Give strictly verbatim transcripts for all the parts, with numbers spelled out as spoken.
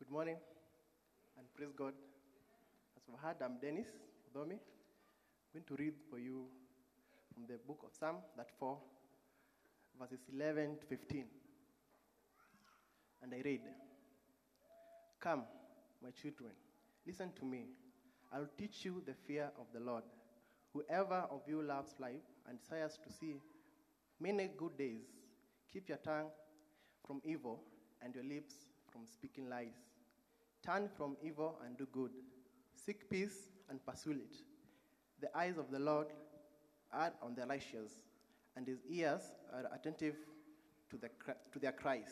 Good morning and praise God. As we heard, I'm Dennis Udomi. I'm going to read for you from the book of Psalm thirty-four, verses eleven to fifteen. And I read, "Come, my children, listen to me. I'll teach you the fear of the Lord. Whoever of you loves life and desires to see many good days, keep your tongue from evil and your lips from speaking lies. Turn from evil and do good. Seek peace and pursue it. The eyes of the Lord are on the righteous, and his ears are attentive to, the, to their cries."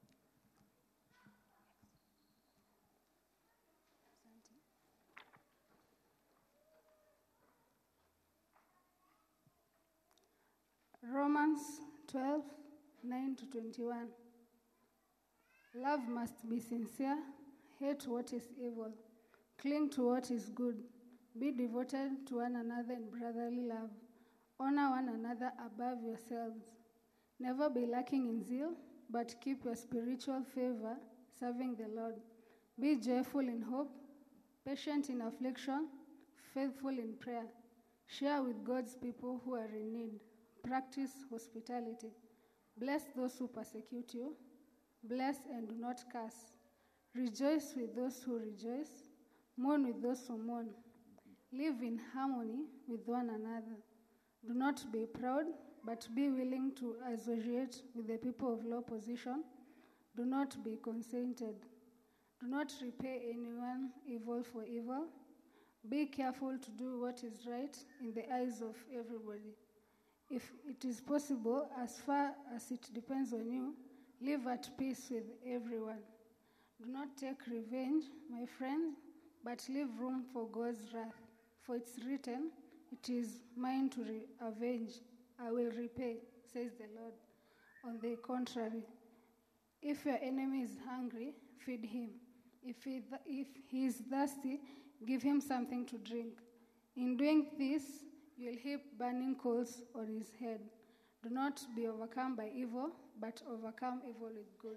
Romans twelve, nine to twenty-one. Love must be sincere, hate what is evil, cling to what is good, be devoted to one another in brotherly love, honor one another above yourselves. Never be lacking in zeal, but keep your spiritual fervor, serving the Lord. Be joyful in hope, patient in affliction, faithful in prayer. Share with God's people who are in need. Practice hospitality. Bless those who persecute you. Bless and do not curse. Rejoice with those who rejoice. Mourn with those who mourn. Live in harmony with one another. Do not be proud, but be willing to associate with the people of low position. Do not be conceited. Do not repay anyone evil for evil. Be careful to do what is right in the eyes of everybody. If it is possible, as far as it depends on you, live at peace with everyone. Do not take revenge, my friends, but leave room for God's wrath. For it's written, "It is mine to re- avenge. I will repay," says the Lord. On the contrary, if your enemy is hungry, feed him. If he, th- if he is thirsty, give him something to drink. In doing this, you'll heap burning coals on his head. Do not be overcome by evil, but overcome evil with good.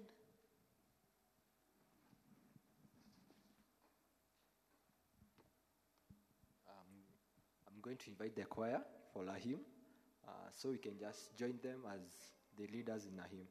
Um, I'm going to invite the choir for a hymn, uh, so we can just join them as the leaders in a hymn.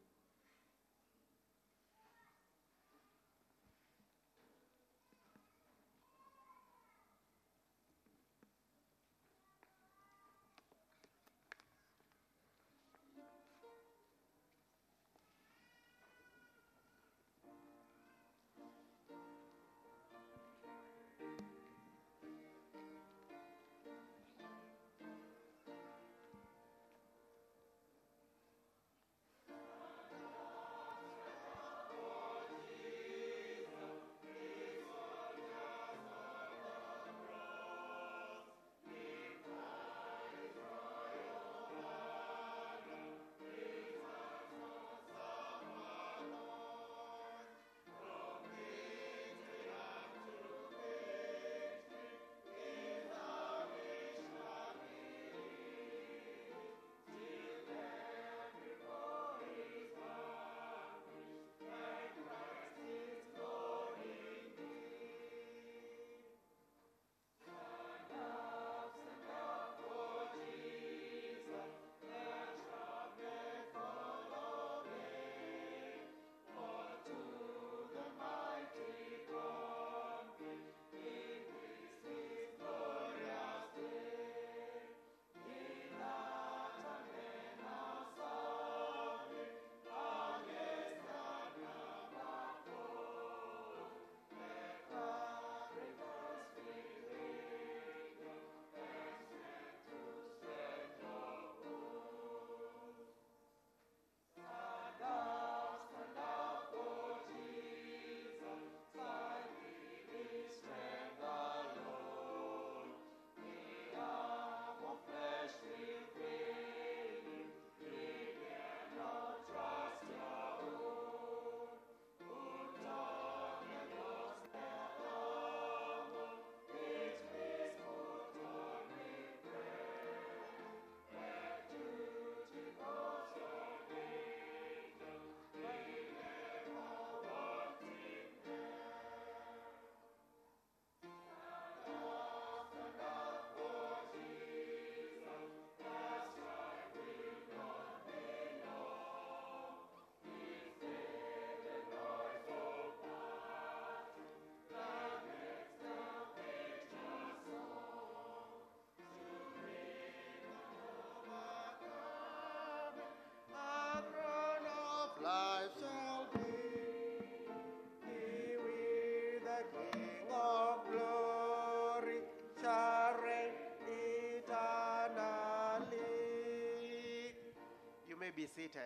seated.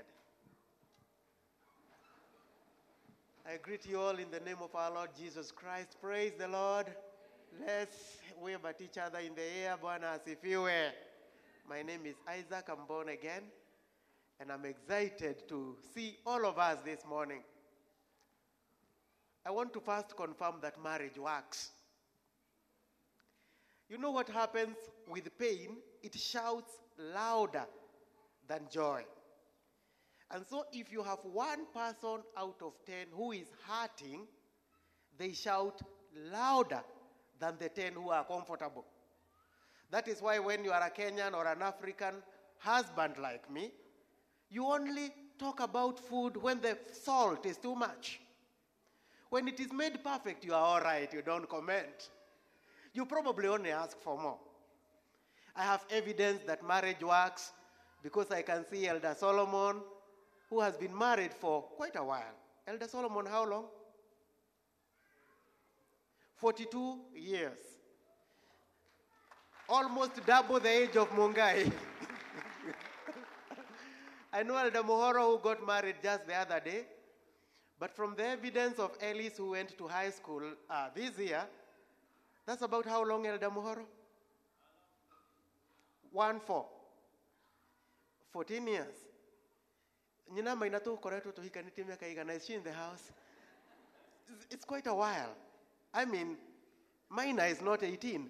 I greet you all in the name of our Lord Jesus Christ. Praise the Lord. Let's wave at each other in the air. Bwana asifiwe. My name is Isaac. I'm born again. And I'm excited to see all of us this morning. I want to first confirm that marriage works. You know what happens with pain? It shouts louder than joy. And so if you have one person out of ten who is hurting, they shout louder than the ten who are comfortable. That is why when you are a Kenyan or an African husband like me, you only talk about food when the salt is too much. When it is made perfect, you are all right, you don't comment. You probably only ask for more. I have evidence that marriage works because I can see Elder Solomon, who has been married for quite a while. Elder Solomon, how long? forty-two years. Almost double the age of Mungai. I know Elder Mohoro, who got married just the other day. But from the evidence of Ellis, who went to high school uh, this year, that's about how long, Elder Mohoro? One, four. fourteen years. Nyinama inatu koretu to hikanitimia kaigana. Is she in the house? It's quite a while. I mean, Maina is not eighteen.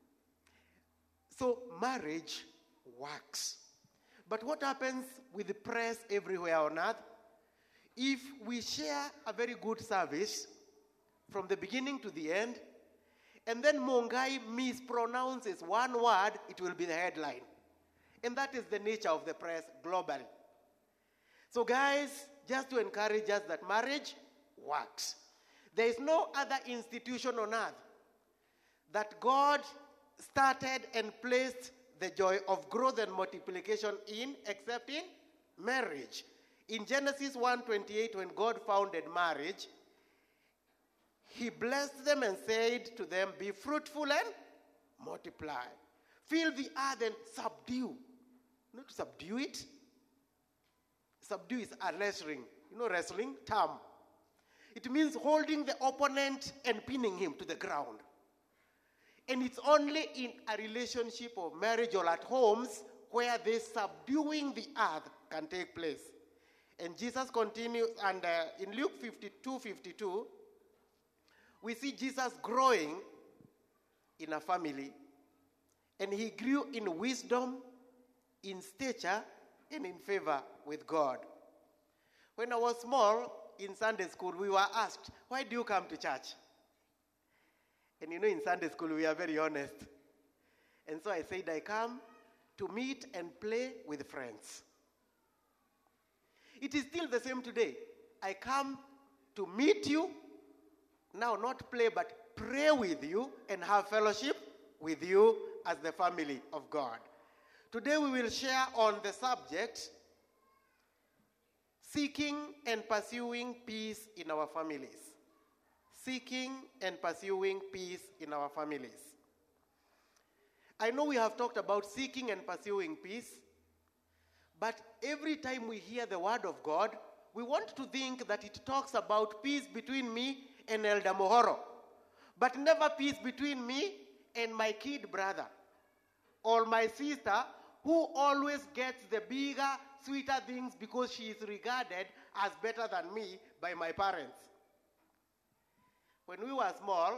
So marriage works. But what happens with the press everywhere on earth? If we share a very good service from the beginning to the end, and then Mungai mispronounces one word, it will be the headline. And that is the nature of the press globally. So guys, just to encourage us that marriage works. There is no other institution on earth that God started and placed the joy of growth and multiplication in except in marriage. In Genesis one twenty-eight, when God founded marriage, he blessed them and said to them, be fruitful and multiply. Fill the earth and subdue. Not to subdue it. Subdue is a wrestling. You know wrestling? Term. It means holding the opponent and pinning him to the ground. And it's only in a relationship of marriage or at homes where this subduing the earth can take place. And Jesus continues, and uh, in Luke fifty-two fifty-two, we see Jesus growing in a family. And he grew in wisdom, in stature, and in favor with God. When I was small, in Sunday school, we were asked, why do you come to church? And you know, in Sunday school, we are very honest. And so I said, I come to meet and play with friends. It is still the same today. I come to meet you, now not play, but pray with you and have fellowship with you as the family of God. Today we will share on the subject, seeking and pursuing peace in our families. Seeking and pursuing peace in our families. I know we have talked about seeking and pursuing peace, but every time we hear the word of God, we want to think that it talks about peace between me and Elder Mohoro, but never peace between me and my kid brother or my sister, who always gets the bigger, sweeter things because she is regarded as better than me by my parents. When we were small,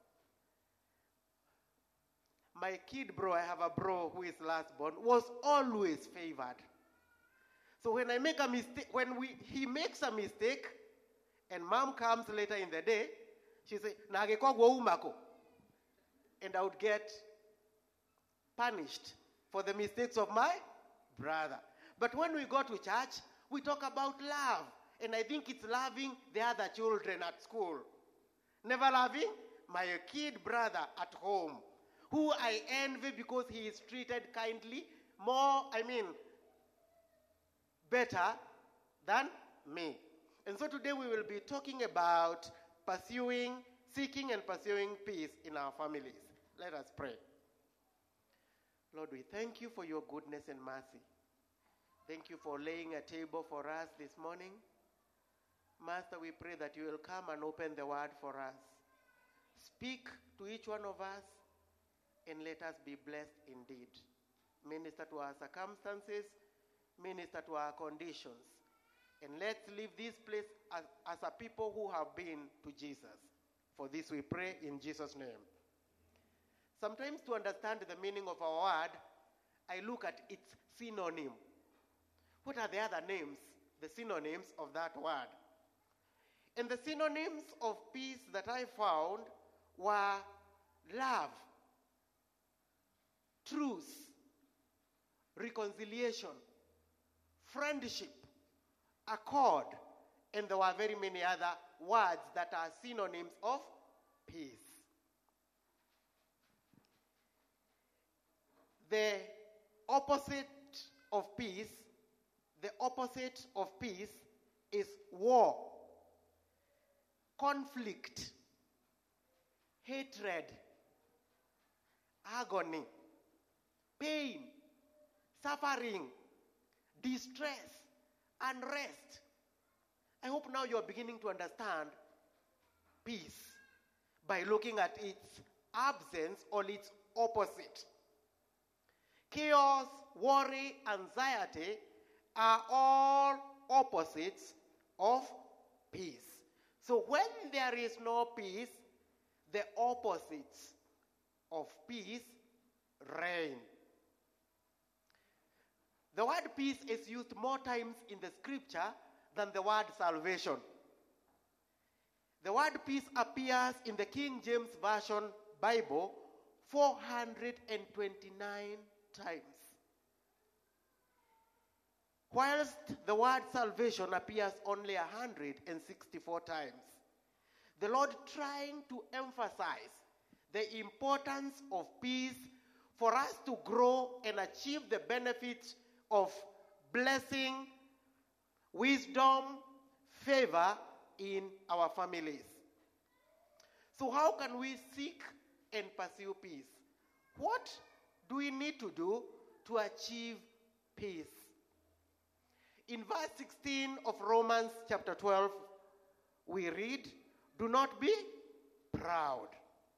my kid bro, I have a bro who is last born, was always favored. So when I make a mistake, when we he makes a mistake, and mom comes later in the day, she says, "Nagekogwa umako," and I would get punished for the mistakes of my brother. But when we go to church, we talk about love, and I think it's loving the other children at school. Never loving my kid brother at home, who I envy because he is treated kindly, more, I mean, better than me. And so today we will be talking about pursuing, seeking and pursuing peace in our families. Let us pray. Lord, we thank you for your goodness and mercy. Thank you for laying a table for us this morning. Master, we pray that you will come and open the word for us. Speak to each one of us and let us be blessed indeed. Minister to our circumstances, minister to our conditions. And let's leave this place as, as a people who have been to Jesus. For this we pray in Jesus' name. Sometimes to understand the meaning of a word, I look at its synonym. What are the other names, the synonyms of that word? And the synonyms of peace that I found were love, truth, reconciliation, friendship, accord, and there were very many other words that are synonyms of peace. The opposite of peace, the opposite of peace is war, conflict, hatred, agony, pain, suffering, distress, unrest. I hope now you're beginning to understand peace by looking at its absence or its opposite. Chaos, worry, anxiety are all opposites of peace. So when there is no peace, the opposites of peace reign. The word peace is used more times in the scripture than the word salvation. The word peace appears in the King James Version Bible four hundred twenty-nine times, whilst the word salvation appears only one hundred sixty-four times. The Lord trying to emphasize the importance of peace for us to grow and achieve the benefits of blessing, wisdom, favor in our families. So how can we seek and pursue peace? What do we need to do to achieve peace? In verse sixteen of Romans chapter twelve, we read, "Do not be proud."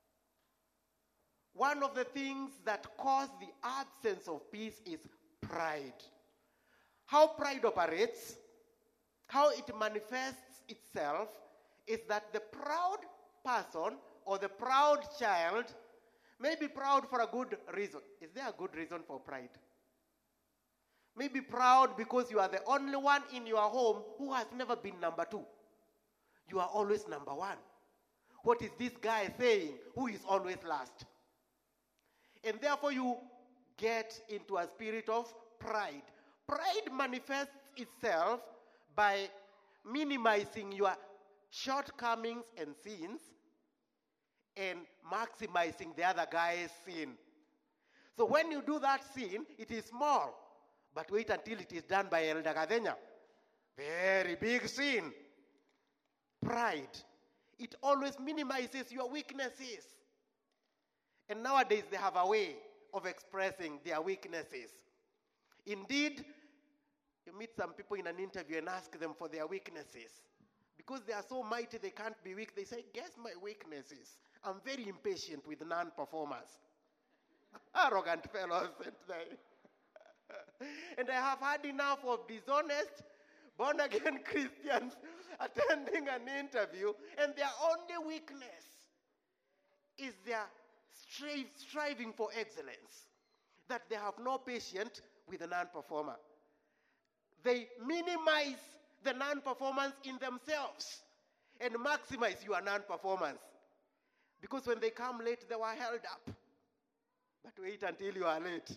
One of the things that cause the absence of peace is pride. How pride operates, how it manifests itself, is that the proud person or the proud child may be proud for a good reason. Is there a good reason for pride? May be proud because you are the only one in your home who has never been number two. You are always number one. What is this guy saying who is always last? And therefore you get into a spirit of pride. Pride manifests itself by minimizing your shortcomings and sins and maximizing the other guy's sin. So when you do that sin, it is small. But wait until it is done by Elder Gadenya. Very big sin. Pride. It always minimizes your weaknesses. And nowadays they have a way of expressing their weaknesses. Indeed, you meet some people in an interview and ask them for their weaknesses. Because they are so mighty they can't be weak, they say, guess my weaknesses. I'm very impatient with non-performers. Arrogant fellows, aren't they? And I have had enough of dishonest, born-again Christians attending an interview, and their only weakness is their stri- striving for excellence, that they have no patience with the non-performer. They minimize the non-performance in themselves and maximize your non-performance. Because when they come late, they were held up. But wait until you are late.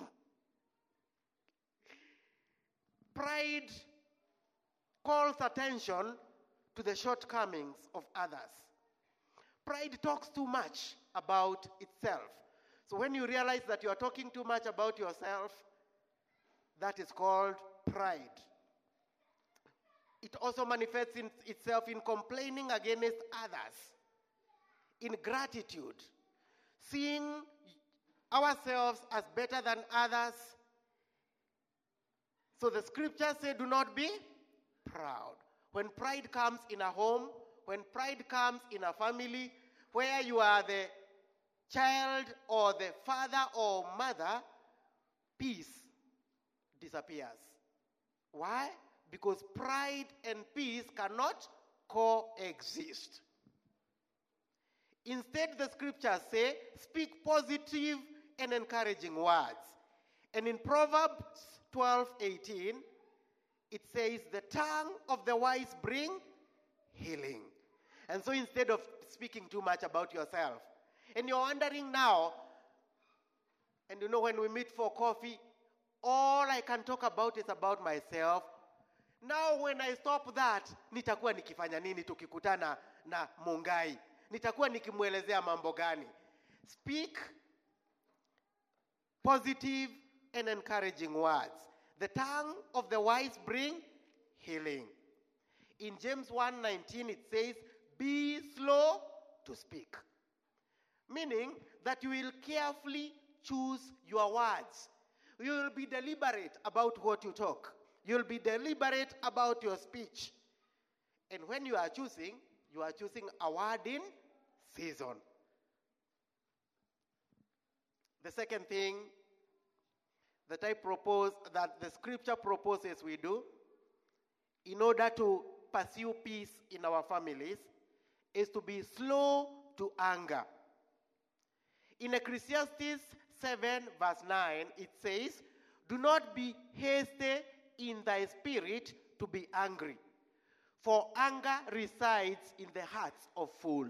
Pride calls attention to the shortcomings of others. Pride talks too much about itself. So when you realize that you are talking too much about yourself, that is called pride. It also manifests in itself in complaining against others, in gratitude, seeing ourselves as better than others, So the scriptures say, do not be proud. When pride comes in a home, when pride comes in a family, where you are the child or the father or mother, peace disappears. Why? Because pride and peace cannot coexist. Instead, the scriptures say, speak positive and encouraging words. And in Proverbs twelve eighteen, it says, the tongue of the wise bring healing. And so instead of speaking too much about yourself, and you're wondering now, and you know when we meet for coffee, all I can talk about is about myself. Now when I stop that, nitakuwa nikifanya nini tukikutana na Mungai? Nitakuwa nikimwelezea mambo gani? Speak positive and encouraging words. The tongue of the wise bring healing. In James one nineteen it says, be slow to speak. Meaning that you will carefully choose your words. You will be deliberate about what you talk. You will be deliberate about your speech. And when you are choosing, you are choosing a word in season. The second thing that I propose, that the scripture proposes we do, in order to pursue peace in our families, is to be slow to anger. In Ecclesiastes seven verse nine, it says, do not be hasty in thy spirit to be angry, for anger resides in the hearts of fools.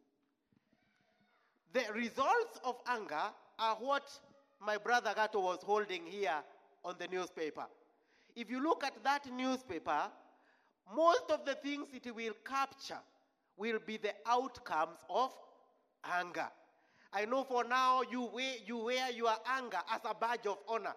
The results of anger are what my brother Gato was holding here on the newspaper. If you look at that newspaper, most of the things it will capture will be the outcomes of anger. I know for now you wear, you wear your anger as a badge of honor.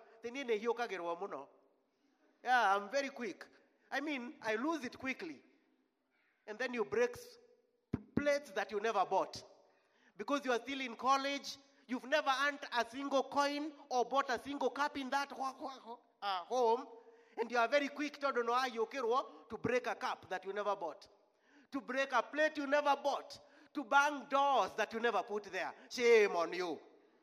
Yeah, I'm very quick. I mean, I lose it quickly. And then you break plates that you never bought. Because you are still in college, you've never earned a single coin or bought a single cup in that uh, home, and you are very quick to to break a cup that you never bought, to break a plate you never bought, to bang doors that you never put there. Shame on you.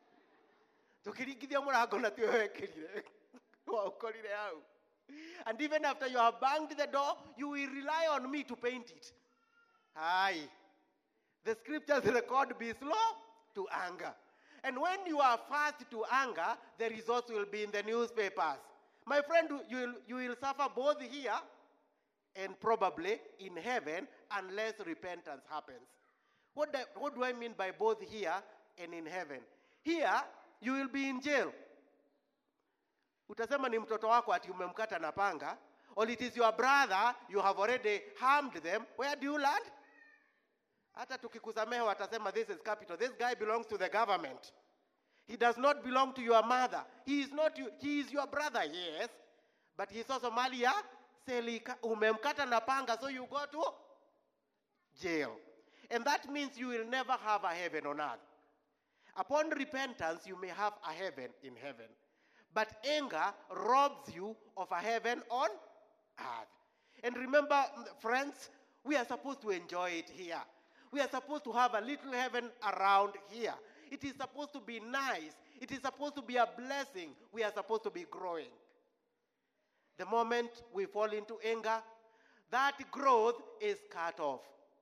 And even after you have banged the door, you will rely on me to paint it. Aye. The scriptures record, be slow to anger. And when you are fast to anger, the results will be in the newspapers. My friend, you will, you will suffer both here and probably in heaven unless repentance happens. What do, what do I mean by both here and in heaven? Here, you will be in jail. Utasema ni mtoto wako ati umemkata na panga, or it is your brother, you have already harmed them. Where do you land? Hata tukikusamehe watasema this is capital. This guy belongs to the government. He does not belong to your mother. He is not you, he is your brother, yes. But he is also Somalia, selika umemkata na panga, so you go to jail. And that means you will never have a heaven on earth. Upon repentance, you may have a heaven in heaven. But anger robs you of a heaven on earth. And remember, friends, we are supposed to enjoy it here. We are supposed to have a little heaven around here. It is supposed to be nice. It is supposed to be a blessing. We are supposed to be growing. The moment we fall into anger, that growth is cut off.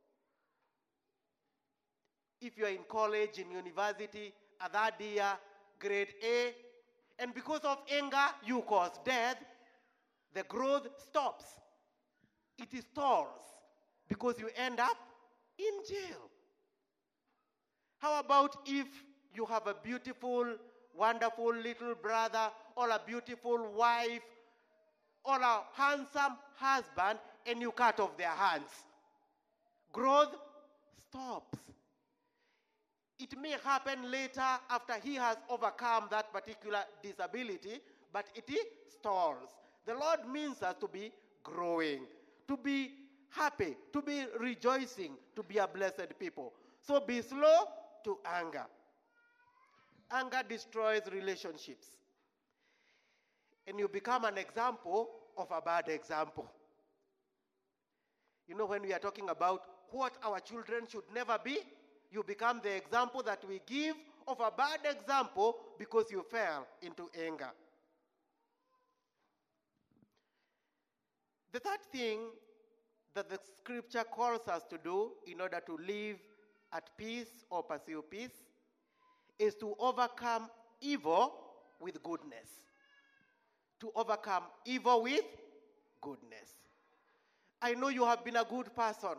If you are in college, in university, a third year, grade A, and because of anger, you cause death, the growth stops. It stalls because you end up in jail. How about if you have a beautiful, wonderful little brother or a beautiful wife or a handsome husband and you cut off their hands? Growth stops. It may happen later after he has overcome that particular disability, but it stalls. The Lord means us to be growing, to be happy, to be rejoicing, to be a blessed people. So be slow to anger. Anger destroys relationships. and you become an example of a bad example. You know, when we are talking about what our children should never be, you become the example that we give of a bad example because you fell into anger. The third thing that the scripture calls us to do in order to live at peace or pursue peace is to overcome evil with goodness. To overcome evil with goodness. I know you have been a good person,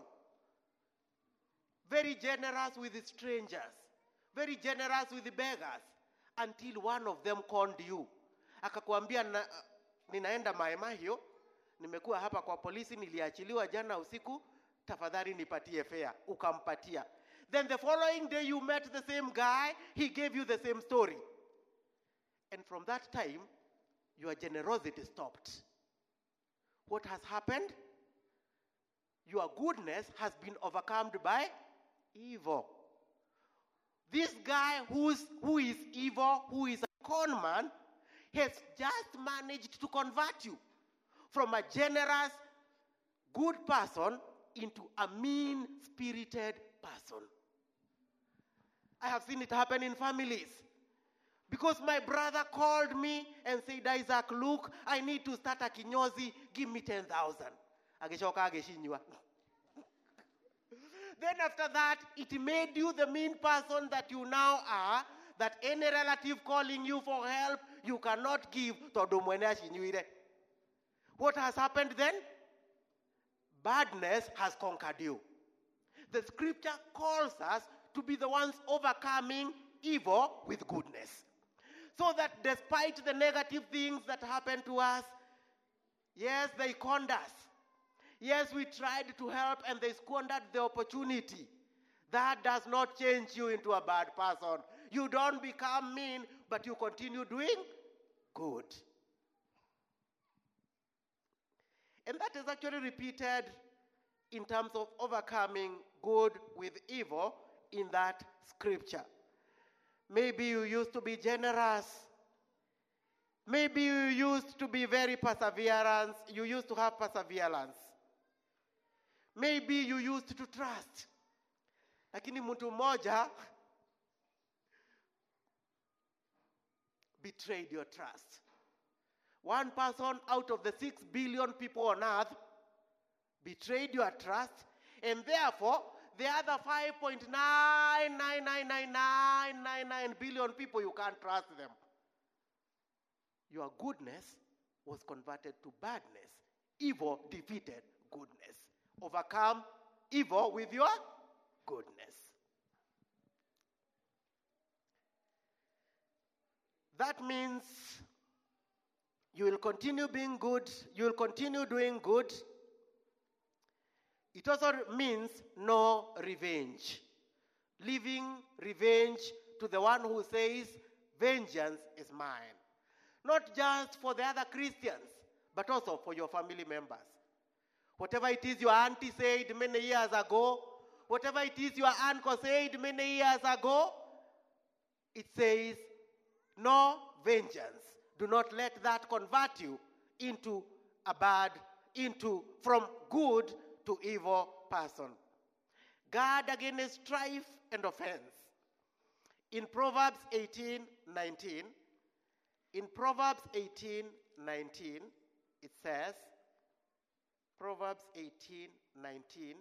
very generous with the strangers, very generous with the beggars, until one of them called you. Akakwambia na, ninaenda Maemahio, nimekuwa hapa kwa polisi, niliachiliwa jana usiku, tafadhali nipatie fare. Ukampatia. Then the following day you met the same guy, he gave you the same story. And from that time, your generosity stopped. What has happened? Your goodness has been overcome by evil. This guy who's, who is evil, who is a con man, has just managed to convert you from a generous, good person into a mean-spirited person. I have seen it happen in families. Because my brother called me and said, Isaac, look, I need to start a kinyozi, give me ten thousand. Then after that, it made you the mean person that you now are, that any relative calling you for help, you cannot give. What has happened then? Badness has conquered you. The scripture calls us to be the ones overcoming evil with goodness. So that despite the negative things that happen to us, yes, they conned us. Yes, we tried to help and they squandered the opportunity. That does not change you into a bad person. You don't become mean, but you continue doing good. And that is actually repeated in terms of overcoming good with evil in that scripture. Maybe you used to be generous. Maybe you used to be very perseverance. You used to have perseverance. Maybe you used to trust. Lakini mtu mmoja betrayed your trust. One person out of the six billion people on earth betrayed your trust, and therefore the other five point nine nine nine nine nine nine nine billion people, you can't trust them. Your goodness was converted to badness. Evil defeated goodness. Overcome evil with your goodness. That means you will continue being good, you will continue doing good. It also means no revenge. Leaving revenge to the one who says, vengeance is mine. Not just for the other Christians, but also for your family members. Whatever it is your auntie said many years ago, whatever it is your uncle said many years ago, it says, no vengeance. Do not let that convert you into a bad, into, from good to evil person. Guard against strife and offense. In Proverbs eighteen nineteen, in Proverbs eighteen nineteen, it says, Proverbs eighteen nineteen,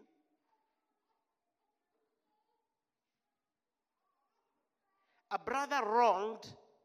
a brother wronged,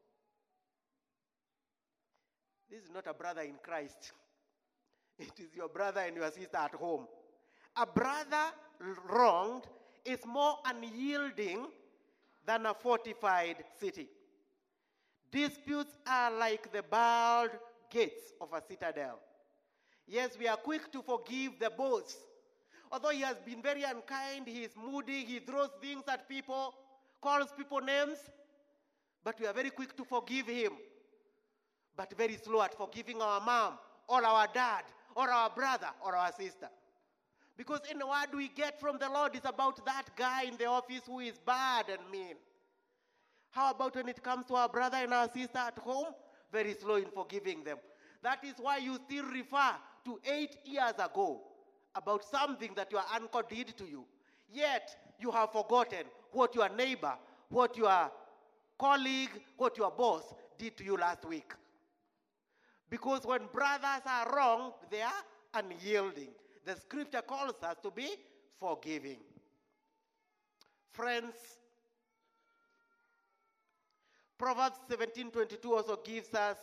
this is not a brother in Christ. It is your brother and your sister at home. A brother wronged is more unyielding than a fortified city. Disputes are like the barred gates of a citadel. Yes, we are quick to forgive the boss. Although he has been very unkind, he is moody, he throws things at people, calls people names, but we are very quick to forgive him. But very slow at forgiving our mom, or our dad, or our brother, or our sister. Because in the word we get from the Lord is about that guy in the office who is bad and mean. How about when it comes to our brother and our sister at home? very slow in forgiving them. That is why you still refer to eight years ago about something that your uncle did to you. Yet, you have forgotten what your neighbor, what your colleague, what your boss did to you last week. Because when brothers are wrong, they are unyielding. The scripture calls us to be forgiving. Friends, Proverbs seventeen twenty-two also gives us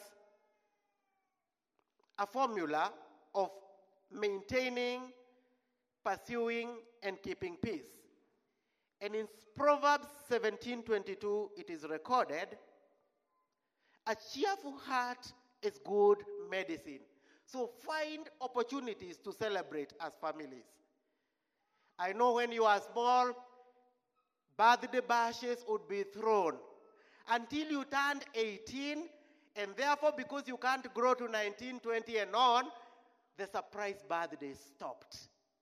a formula of maintaining, pursuing, and keeping peace. And in Proverbs seventeen twenty-two, it is recorded, a cheerful heart is good medicine. So find opportunities to celebrate as families. I know when you are small, birthday bashes would be thrown until you turned eighteen, and therefore because you can't grow to nineteen, twenty and on, the surprise birthday stopped.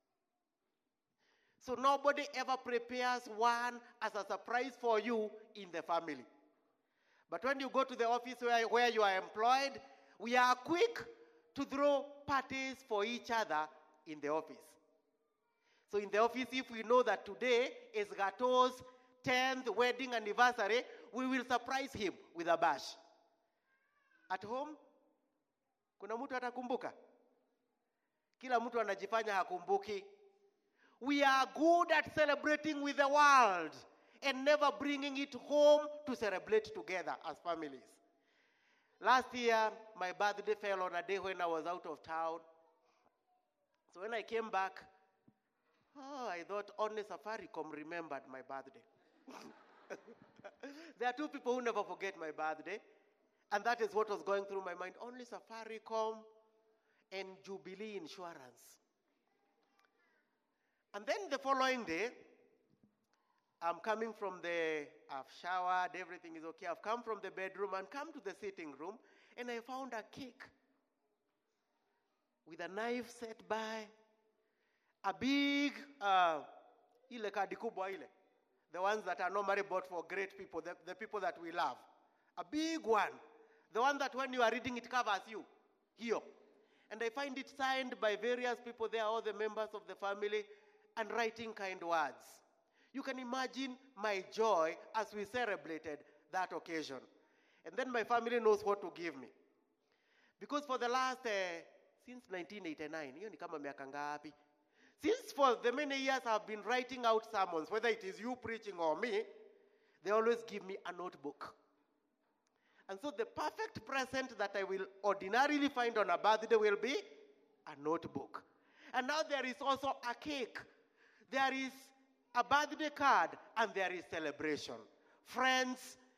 So nobody ever prepares one as a surprise for you in the family. But when you go to the office where, where you are employed, we are quick to throw parties for each other in the office. So in the office, if we know that today is Gato's tenth wedding anniversary, we will surprise him with a bash. At home, kuna mtu atakumbuka? Kila mtu anajifanya hakumbuki. We are good at celebrating with the world and never bringing it home to celebrate together as families. Last year, my birthday fell on a day when I was out of town. So when I came back, oh, I thought only Safaricom remembered my birthday. There are two people who never forget my birthday, and that is what was going through my mind. Only Safaricom and Jubilee Insurance. And then the following day, I'm coming from the, I've showered, everything is okay. I've come from the bedroom and come to the sitting room, and I found a cake with a knife set by, a big, uh, ile kadi kubwa ile, the ones that are normally bought for great people, the, the people that we love. A big one, the one that when you are reading it covers you, here. And I find it signed by various people there, all the members of the family, and writing kind words. You can imagine my joy as we celebrated that occasion. And then my family knows what to give me. Because for the last, uh, since nineteen eighty-nine, hiyo ni kama miaka ngapi? Since for the many years I've been writing out sermons, whether it is you preaching or me, they always give me a notebook. And so the perfect present that I will ordinarily find on a birthday will be a notebook. And now there is also a cake. There is a birthday card, and there is celebration. Friends,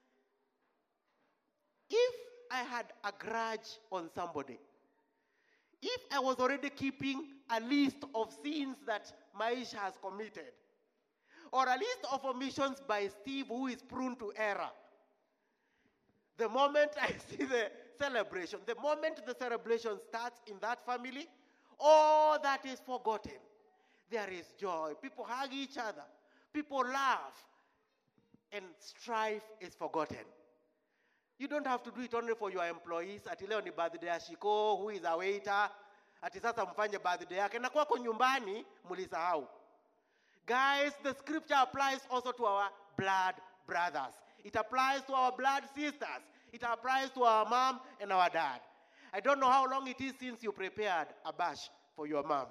if I had a grudge on somebody, if I was already keeping a list of sins that Maisha has committed, or a list of omissions by Steve who is prone to error, the moment I see the celebration, the moment the celebration starts in that family, all that is forgotten. There is joy. People hug each other. People laugh. And strife is forgotten. You don't have to do it only for your employees. Ati leo ni birthday ya Shiko, who is a waiter. Ati sasa mfanye birthday yake. Na kwako nyumbani, mulisahau. Guys, the scripture applies also to our blood brothers. It applies to our blood sisters. It applies to our mom and our dad. I don't know how long it is since you prepared a bash for your mom.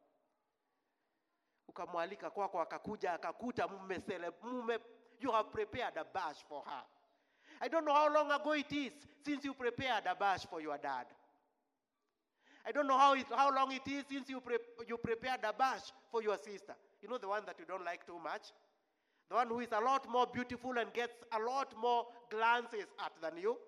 Ukamwalika kwako akakuja akakuta mume, you have prepared a bash for her. I don't know how long ago it is since you prepared a bash for your dad. I don't know how, it, how long it is since you, pre, you prepared a bash for your sister. You know the one that you don't like too much? The one who is a lot more beautiful and gets a lot more glances at than you.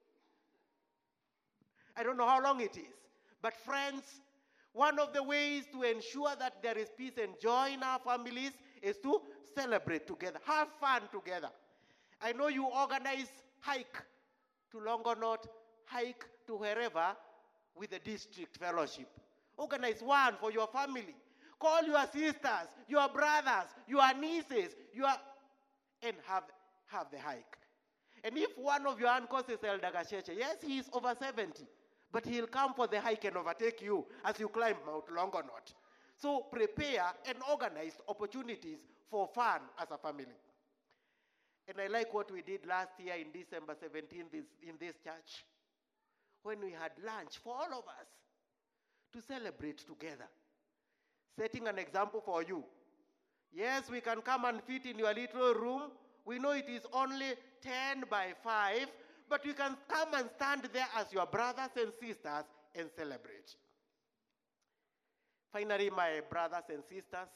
I don't know how long it is. But friends, one of the ways to ensure that there is peace and joy in our families is to celebrate together, have fun together. I know you organize hike to Longonot, hike to wherever with the district fellowship. Organize one for your family. Call your sisters, your brothers, your nieces, your, and have, have the hike. And if one of your uncles is Elder Gasheche, yes, he is over seventy, but he'll come for the hike and overtake you as you climb Mount Longonot. So prepare and organize opportunities for fun as a family. And I like what we did last year in December seventeenth this, in this church, when we had lunch for all of us to celebrate together, setting an example for you. Yes, we can come and fit in your little room. We know it is only ten by five, but we can come and stand there as your brothers and sisters and celebrate. Finally, my brothers and sisters,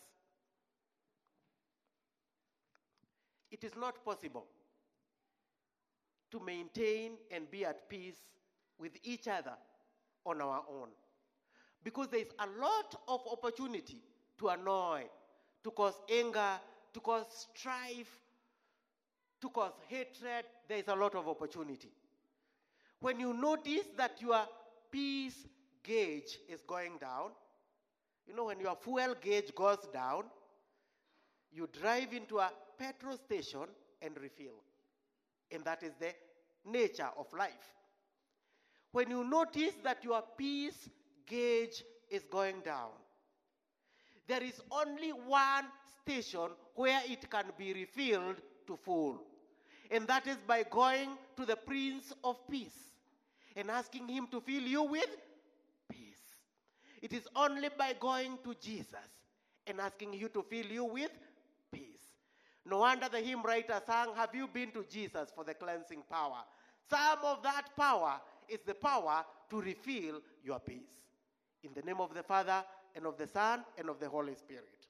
it is not possible to maintain and be at peace with each other on our own, because there is a lot of opportunity to annoy, to cause anger, to cause strife, to cause hatred. There is a lot of opportunity. When you notice that your peace gauge is going down, you know, when your fuel gauge goes down, you drive into a petrol station and refill. And that is the nature of life. When you notice that your peace gauge is going down, there is only one station where it can be refilled to full. And that is by going to the Prince of Peace and asking him to fill you with peace. It is only by going to Jesus and asking you to fill you with peace. No wonder the hymn writer sang, "Have you been to Jesus for the cleansing power?" Some of that power is the power to refill your peace. In the name of the Father, and of the Son, and of the Holy Spirit.